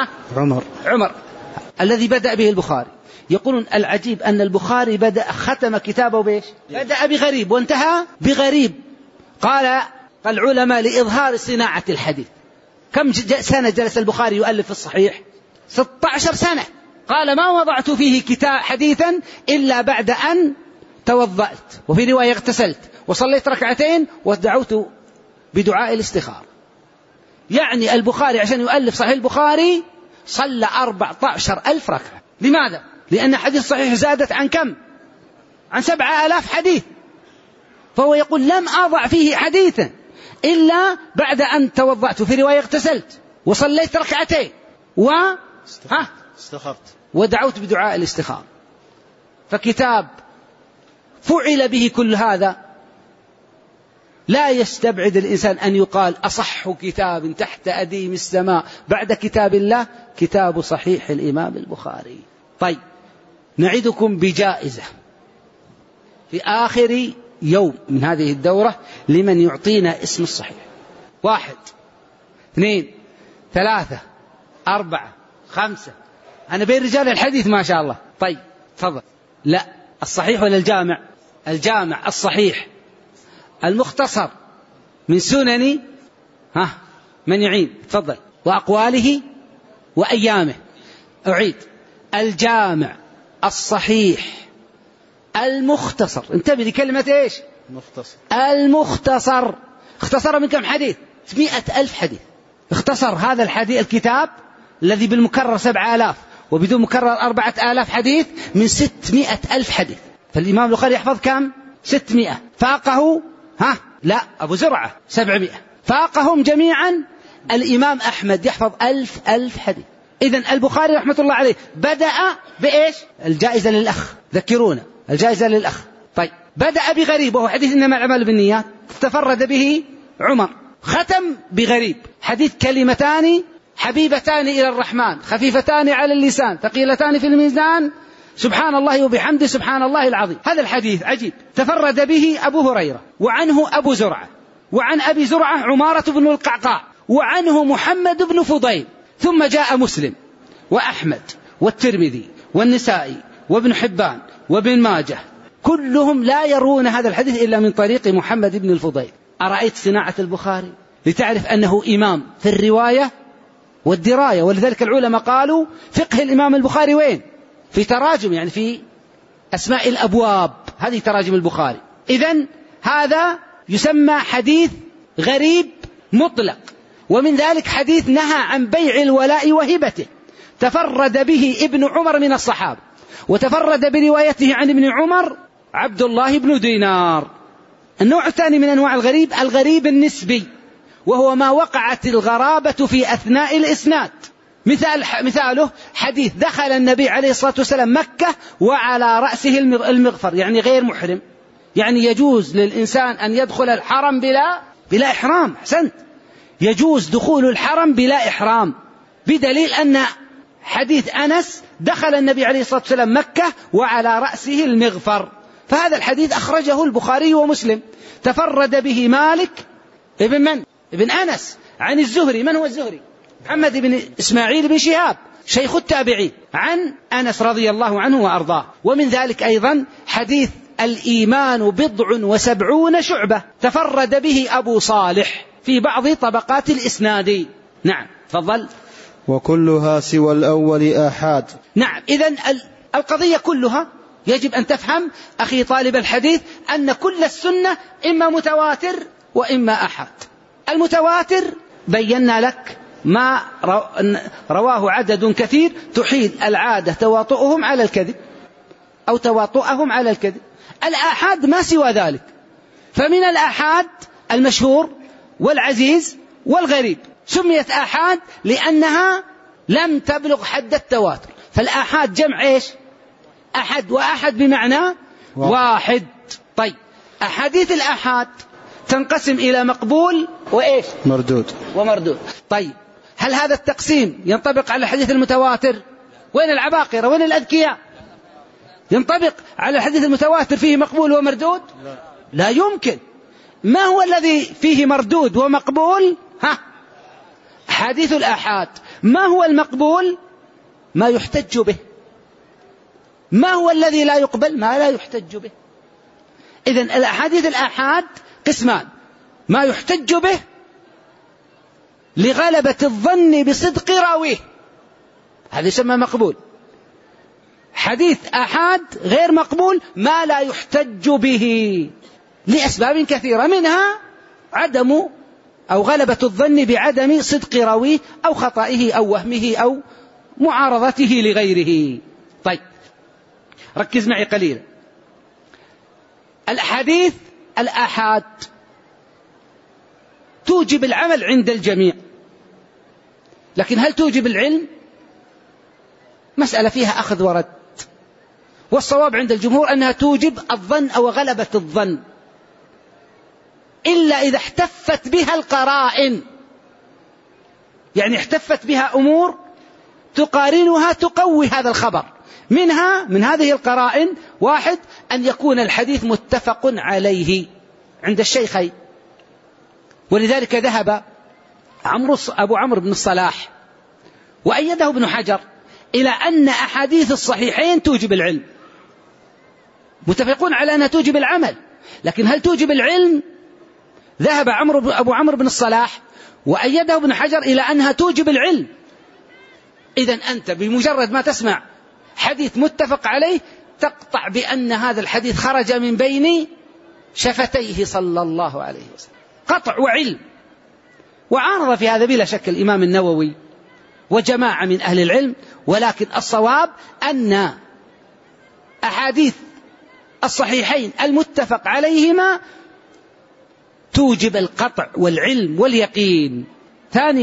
Speaker 1: عمر الذي بدأ به البخاري. يقولون العجيب أن البخاري ختم كتابه بإيش؟ بدأ بغريب وانتهى بغريب. قال العلماء لإظهار صناعة الحديث. كم سنة جلس البخاري يؤلف في الصحيح؟ 16 سنة. قال ما وضعت فيه حديثا إلا بعد أن توضأت، وفي رواية اغتسلت وصليت 2 ودعوت بدعاء الاستخارة. يعني البخاري عشان يؤلف صحيح البخاري صلى 14,000 ركعة. لماذا؟ لأن حديث صحيح زادت عن كم؟ عن 7,000 حديث. فهو يقول لم أضع فيه حديثا إلا بعد أن توضأت، في رواية اغتسلت وصليت 2 ودعوت بدعاء الاستخارة. فكتاب فعل به كل هذا لا يستبعد الإنسان أن يقال أصح كتاب تحت أديم السماء بعد كتاب الله كتاب صحيح الإمام البخاري. طيب، نعدكم بجائزة في آخر يوم من هذه الدورة لمن يعطينا اسم الصحيح. 1 2 3 4 5. أنا بين رجال الحديث ما شاء الله. طيب تفضل. لا، الصحيح ولا الجامع؟ الجامع الصحيح المختصر من سنن من يعين؟ تفضل. وأقواله وأيامه. أعيد: الجامع الصحيح المختصر. انتبه لكلمة إيش؟ المختصر. اختصر من كم حديث؟ 100,000 حديث. اختصر هذا الحديث الكتاب الذي بالمكرر 7,000 وبدون مكرر 4,000 حديث من 600,000 حديث. فالإمام البخاري يحفظ كم؟ 600. فاقه لا، أبو زرعة 700. فاقهم جميعا الإمام أحمد يحفظ 1000 حديث. إذن البخاري رحمة الله عليه بدأ بإيش؟ الجائزة للأخ، ذكرونا الجائزة للأخ. طيب بدأ بغريب وهو حديث إنما الأعمال بالنيات، تفرد به عمر. ختم بغريب، حديث كلمتان حبيبتان إلى الرحمن خفيفتان على اللسان ثقيلتان في الميزان سبحان الله وبحمده سبحان الله العظيم. هذا الحديث عجيب، تفرد به أبو هريرة، وعنه أبو زرعة، وعن أبي زرعة عمارة بن القعقاع، وعنه محمد بن فضيل، ثم جاء مسلم وأحمد والترمذي والنسائي وابن حبان وابن ماجه، كلهم لا يرون هذا الحديث إلا من طريق محمد بن الفضيل. أرأيت صناعة البخاري لتعرف أنه إمام في الرواية والدراية. ولذلك العلماء قالوا فقه الإمام البخاري وين؟ في تراجم، يعني في أسماء الأبواب، هذه تراجم البخاري. إذن هذا يسمى حديث غريب مطلق. ومن ذلك حديث نهى عن بيع الولاء وهبته، تفرد به ابن عمر من الصحابة، وتفرد بروايته عن ابن عمر عبد الله بن دينار. النوع الثاني من أنواع الغريب الغريب النسبي، وهو ما وقعت الغرابة في أثناء الإسناد. مثاله حديث دخل النبي عليه الصلاة والسلام مكة وعلى رأسه المغفر، يعني غير محرم، يعني يجوز للإنسان أن يدخل الحرم بلا إحرام. أحسنت، يجوز دخول الحرم بلا إحرام، بدليل أن حديث أنس دخل النبي عليه الصلاة والسلام مكة وعلى رأسه المغفر. فهذا الحديث أخرجه البخاري ومسلم، تفرد به مالك ابن أنس عن الزهري. من هو الزهري؟ محمد بن إسماعيل بن شهاب شيخ التابعين، عن أنس رضي الله عنه وأرضاه. ومن ذلك أيضا حديث الإيمان 70 شعبة، تفرد به أبو صالح في بعض طبقات الإسناد. نعم تفضل.
Speaker 2: وكلها سوى الأول آحاد.
Speaker 1: نعم، إذن القضية كلها يجب أن تفهم أخي طالب الحديث أن كل السنة إما متواتر وإما آحاد. المتواتر بينا لك ما رواه عدد كثير تحيل العادة تواطؤهم على الكذب أو تواطؤهم على الكذب. الآحاد ما سوى ذلك، فمن الآحاد المشهور والعزيز والغريب. سميت آحاد لأنها لم تبلغ حد التواتر. فالآحاد جمع إيش؟ أحد، وأحد بمعنى واحد. طيب أحاديث الآحاد تنقسم إلى مقبول وإيش؟ ومردود. طيب هل هذا التقسيم ينطبق على الحديث المتواتر؟ وين العباقرة؟ وين الأذكياء؟ ينطبق على الحديث المتواتر فيه مقبول ومردود؟ لا يمكن. ما هو الذي فيه مردود ومقبول؟ حديث الآحاد. ما هو المقبول؟ ما يحتج به. ما هو الذي لا يقبل؟ ما لا يحتج به. إذن الأحاديث الآحاد قسمان: ما يحتج به لغلبة الظن بصدق راويه، هذا يسمى مقبول. حديث آحاد غير مقبول ما لا يحتج به لأسباب كثيرة، منها عدم أو غلبة الظن بعدم صدق راويه أو خطئه أو وهمه أو معارضته لغيره. طيب ركز معي قليلا. الأحاديث الآحاد توجب العمل عند الجميع، لكن هل توجب العلم؟ مسألة فيها أخذ ورد، والصواب عند الجمهور أنها توجب الظن أو غلبة الظن، إلا إذا احتفت بها القرائن، يعني احتفت بها أمور تقارنها تقوي هذا الخبر. من هذه القرائن: واحد، أن يكون الحديث متفق عليه عند الشيخين، ولذلك ذهب أبو عمرو بن الصلاح وأيده ابن حجر إلى أن أحاديث الصحيحين توجب العلم. متفقون على أنها توجب العمل، لكن هل توجب العلم؟ ذهب أبو عمرو بن الصلاح وأيده ابن حجر إلى أنها توجب العلم. إذن أنت بمجرد ما تسمع حديث متفق عليه تقطع بأن هذا الحديث خرج من بين شفتيه صلى الله عليه وسلم، قطع وعلم. وعارض في هذا بلا شك الإمام النووي وجماعة من أهل العلم، ولكن الصواب أن أحاديث الصحيحين المتفق عليهما توجب القطع والعلم واليقين. ثانيا،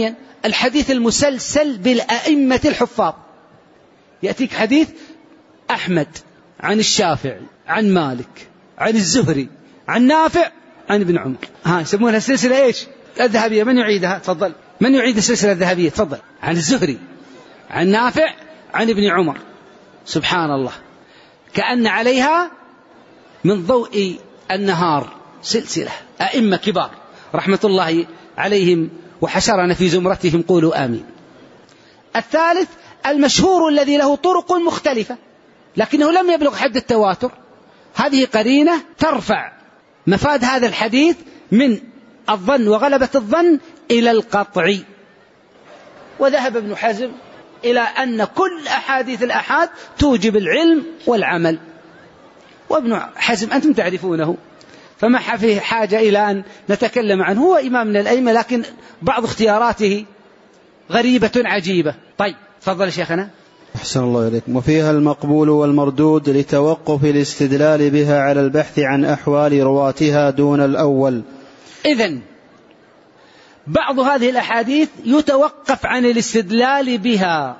Speaker 1: الحديث المسلسل بالأئمة الحفاظ. يأتيك حديث أحمد عن الشافعي عن مالك عن الزهري عن نافع عن ابن عمر، يسمونها السلسلة إيش؟ الذهبية. من يعيدها؟ تفضل. من يعيد السلسلة الذهبية؟ تفضل. عن الزهري عن نافع عن ابن عمر. سبحان الله، كأن عليها من ضوء النهار سلسلة أئمة كبار رحمة الله عليهم وحشرنا في زمرتهم، قولوا آمين. الثالث المشهور الذي له طرق مختلفة لكنه لم يبلغ حد التواتر، هذه قرينة ترفع مفاد هذا الحديث من الظن وغلبة الظن إلى القطع. وذهب ابن حزم إلى أن كل أحاديث الأحاد توجب العلم والعمل، وابن حزم أنتم تعرفونه فما في حاجة إلى أن نتكلم عنه، هو إمام من الأئمة لكن بعض اختياراته غريبة عجيبة. طيب تفضل شيخنا.
Speaker 2: أحسن الله إليكم. وفيها المقبول والمردود لتوقف الاستدلال بها على البحث عن أحوال رواتها دون الأول.
Speaker 1: إذن بعض هذه الأحاديث يتوقف عن الاستدلال بها.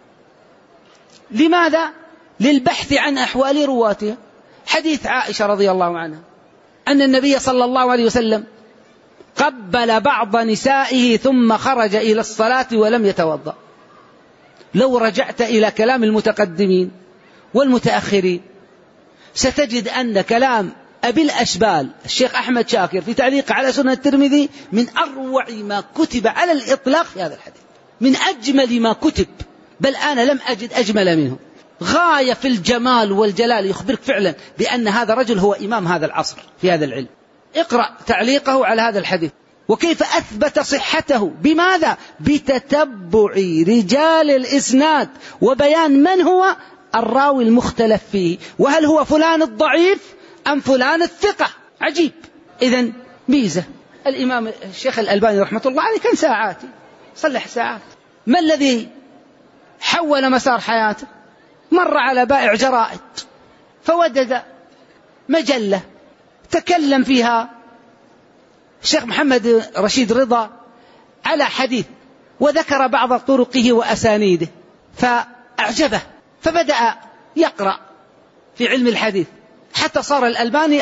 Speaker 1: لماذا؟ للبحث عن أحوال رواتها. حديث عائشة رضي الله عنها أن النبي صلى الله عليه وسلم قبل بعض نسائه ثم خرج إلى الصلاة ولم يتوضأ. لو رجعت إلى كلام المتقدمين والمتأخرين ستجد أن كلام أبي الأشبال الشيخ أحمد شاكر في تعليق على سنن الترمذي من أروع ما كتب على الإطلاق في هذا الحديث، من أجمل ما كتب، بل أنا لم أجد أجمل منه، غاية في الجمال والجلال، يخبرك فعلا بأن هذا الرجل هو إمام هذا العصر في هذا العلم. اقرأ تعليقه على هذا الحديث وكيف أثبت صحته. بماذا؟ بتتبع رجال الإسناد وبيان من هو الراوي المختلف فيه، وهل هو فلان الضعيف أم فلان الثقة. عجيب. إذن ميزة. الإمام الشيخ الألباني رحمة الله عليه كان ساعاتي صلح ساعات. ما الذي حول مسار حياته؟ مر على بائع جرائد فوجد مجلة تكلم فيها الشيخ محمد رشيد رضا على حديث وذكر بعض طرقه وأسانيده فأعجبه، فبدأ يقرأ في علم الحديث حتى صار الألباني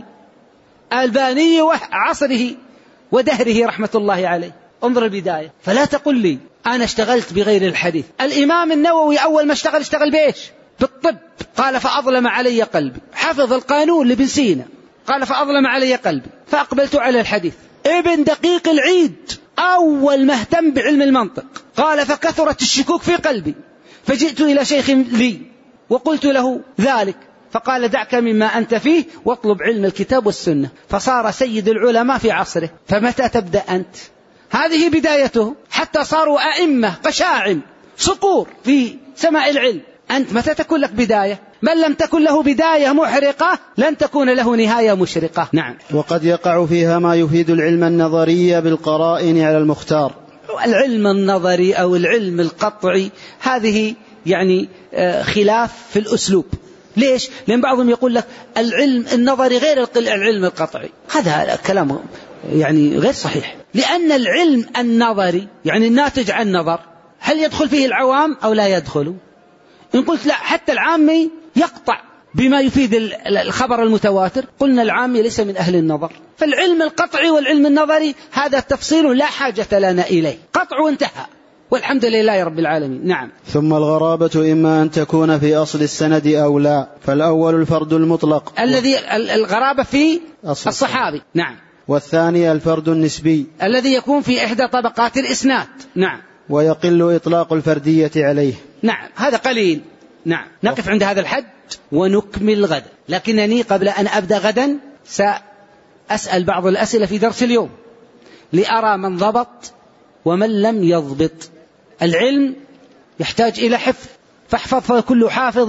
Speaker 1: ألباني عصره ودهره رحمة الله عليه. انظر البداية. فلا تقل لي أنا اشتغلت بغير الحديث. الإمام النووي أول ما اشتغل بإيش؟ بالطب، قال فأظلم علي قلبي. حفظ القانون لابن سينا، قال فأظلم علي قلبي فأقبلت على الحديث. ابن دقيق العيد أول ما اهتم بعلم المنطق، قال فكثرت الشكوك في قلبي فجئت إلى شيخ لي وقلت له ذلك فقال دعك مما أنت فيه واطلب علم الكتاب والسنة، فصار سيد العلماء في عصره. فمتى تبدأ أنت؟ هذه بدايته، حتى صاروا أئمة قشاعم صقور في سماع العلم. أنت متى تكون لك بداية؟ من لم تكن له بداية محرقة لن تكون له نهاية مشرقة. نعم.
Speaker 2: وقد يقع فيها ما يفيد العلم النظري بالقرائن على المختار.
Speaker 1: العلم النظري أو العلم القطعي هذه يعني خلاف في الأسلوب. ليش؟ لأن بعضهم يقول لك العلم النظري غير العلم القطعي. هذا كلام يعني غير صحيح، لأن العلم النظري يعني الناتج عن نظر هل يدخل فيه العوام أو لا يدخل؟ إن قلت لا حتى العامي يقطع بما يفيد الخبر المتواتر، قلنا العامي ليس من أهل النظر. فالعلم القطعي والعلم النظري هذا تفصيل لا حاجة لنا إليه، قطع وانتهى والحمد لله رب العالمين. نعم.
Speaker 2: ثم الغرابة إما أن تكون في أصل السند أو لا، فالأول الفرد المطلق
Speaker 1: الذي الغرابة في الصحابي. نعم.
Speaker 2: والثاني الفرد النسبي الذي
Speaker 1: يكون في إحدى طبقات الإسناد. نعم.
Speaker 2: ويقل إطلاق الفردية عليه.
Speaker 1: نعم هذا قليل. نعم. نقف عند هذا الحد ونكمل غدا، لكنني قبل أن أبدأ غدا سأسأل بعض الأسئلة في درس اليوم لأرى من ضبط ومن لم يضبط. العلم يحتاج إلى حفظ، فاحفظ فكل حافظ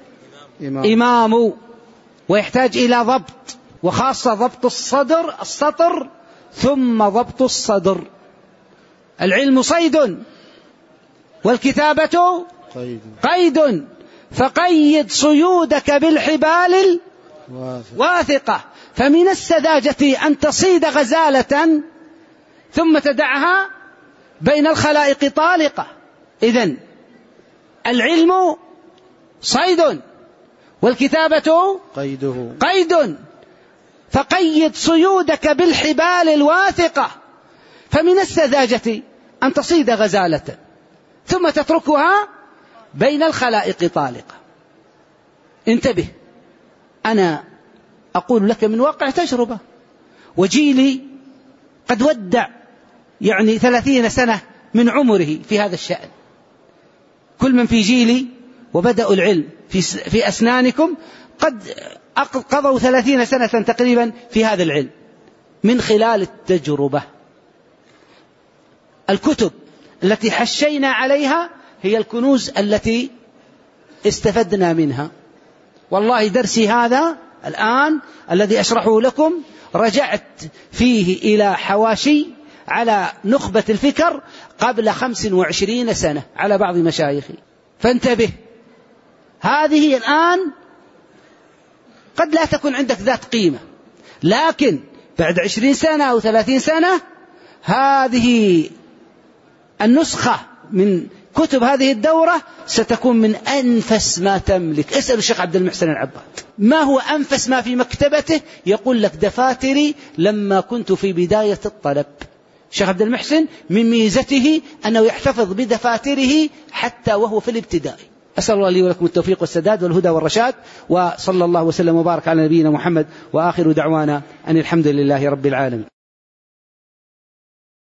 Speaker 1: إمام، ويحتاج إلى ضبط، وخاصة ضبط السطر ثم ضبط الصدر. العلم صيد والكتابة قيد، فقيد صيودك بالحبال الواثقة. فمن السذاجة أن تصيد غزالة ثم تدعها بين الخلائق طالقة. إذن العلم صيد والكتابة قيد، فقيد صيودك بالحبال الواثقة. فمن السذاجة أن تصيد غزالة ثم تتركها بين الخلائق طالقة. انتبه، أنا أقول لك من واقع تجربة، وجيلي قد ودع 30 سنة من عمره في هذا الشأن. كل من في جيلي وبدأوا العلم في أسنانكم قد قضوا 30 سنة تقريبا في هذا العلم من خلال التجربة. الكتب التي حشينا عليها هي الكنوز التي استفدنا منها. والله درسي هذا الآن الذي أشرحه لكم رجعت فيه إلى حواشي على نخبة الفكر قبل 25 سنة على بعض مشايخي. فانتبه، هذه الآن قد لا تكون عندك ذات قيمة، لكن بعد 20 سنة أو 30 سنة هذه النسخة من كتب هذه الدورة ستكون من أنفس ما تملك. اسأل الشيخ عبد المحسن العباد ما هو أنفس ما في مكتبته، يقول لك دفاتري لما كنت في بداية الطلب. الشيخ عبد المحسن من ميزته أنه يحتفظ بدفاتره حتى وهو في الابتدائي. أسأل الله لي ولكم التوفيق والسداد والهدى والرشاد، وصلى الله وسلم وبارك على نبينا محمد، وآخر دعوانا أن الحمد لله رب العالمين.